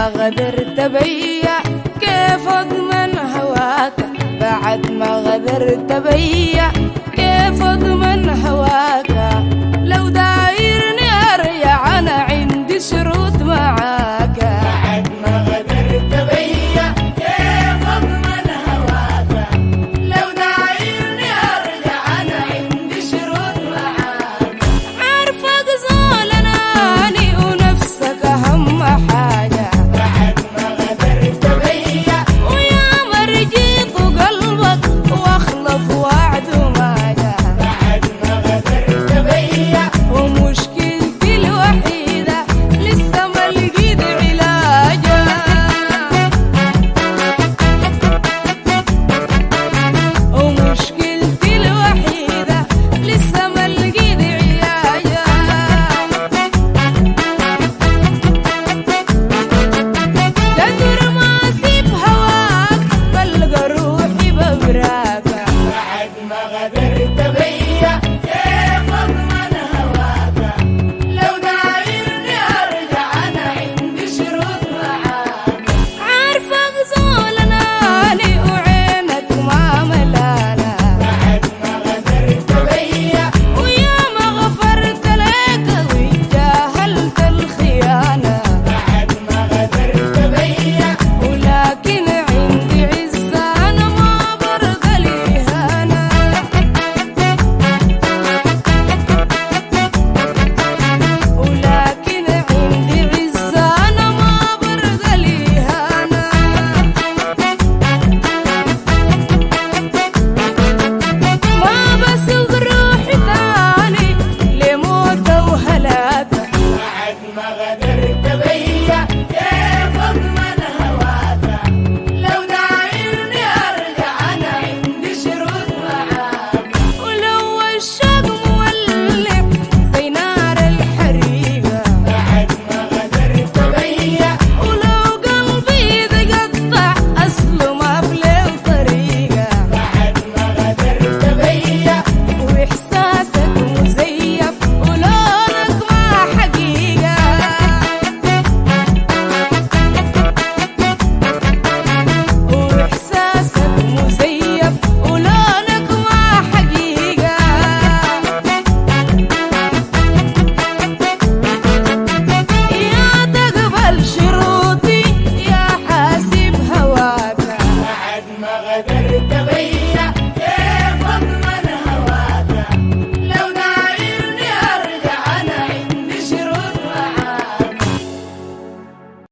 غدرت بيا كيف اضمن هواك؟ بعد ما غدرت بيا كيف اضمن هواك؟ لو دايرني ارجع انا عندي شروط معاك. بعد ما غدرت بيا كيف اضمن هواك؟ لو دايرني ارجع انا عندي شروط معاك. عارفك زول اناني ونفسك اهم حاجه. بعد ما غدرت بيا ويا مرجيت قلبك واخلف وعده ما جاء. بعد ما غدرت بيا ومشكلتي الوحيدة لسه ما لقيت علاجها. ومشكلتي الوحيدة لسه ما لقيت علاجها. قدر ما اسيب هواك بلقى روحي ببراك. بعد ما غدرت بيا